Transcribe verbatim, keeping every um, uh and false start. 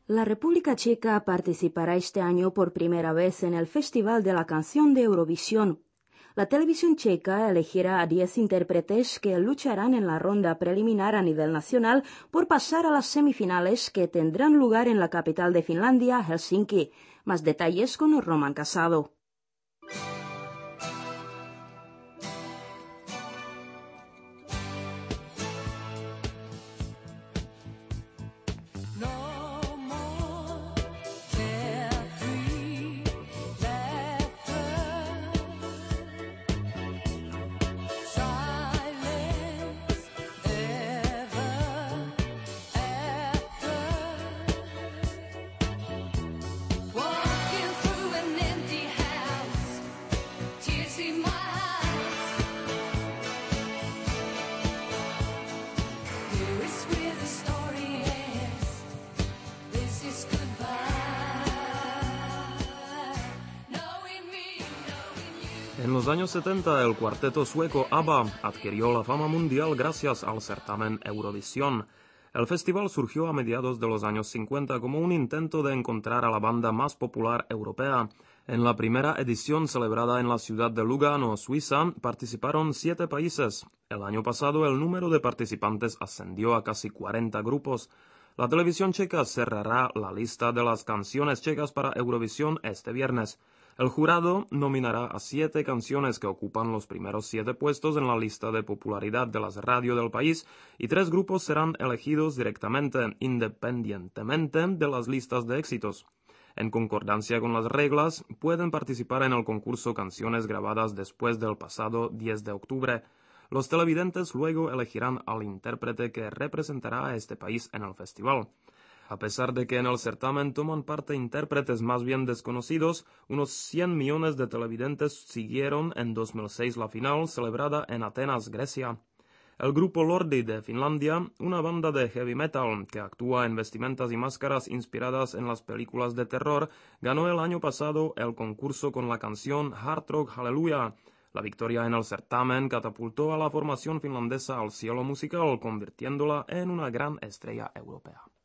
La República Checa participará este año por primera vez en el Festival de la Canción de Eurovisión. La televisión checa elegirá a diez intérpretes que lucharán en la ronda preliminar a nivel nacional por pasar a las semifinales que tendrán lugar en la capital de Finlandia, Helsinki. Más detalles con Román Casado. En los años setenta, el cuarteto sueco ABBA adquirió la fama mundial gracias al certamen Eurovisión. El festival surgió a mediados de los años cincuenta como un intento de encontrar a la banda más popular europea. En la primera edición, celebrada en la ciudad de Lugano, Suiza, participaron siete países. El año pasado, el número de participantes ascendió a casi cuarenta grupos. La televisión checa cerrará la lista de las canciones checas para Eurovisión este viernes. El jurado nominará a siete canciones que ocupan los primeros siete puestos en la lista de popularidad de las radios del país y tres grupos serán elegidos directamente, independientemente de las listas de éxitos. En concordancia con las reglas, pueden participar en el concurso canciones grabadas después del pasado diez de octubre. Los televidentes luego elegirán al intérprete que representará a este país en el festival. A pesar de que en el certamen toman parte intérpretes más bien desconocidos, unos cien millones de televidentes siguieron en dos mil seis la final celebrada en Atenas, Grecia. El grupo Lordi de Finlandia, una banda de heavy metal que actúa en vestimentas y máscaras inspiradas en las películas de terror, ganó el año pasado el concurso con la canción Hard Rock Hallelujah. La victoria en el certamen catapultó a la formación finlandesa al cielo musical, convirtiéndola en una gran estrella europea.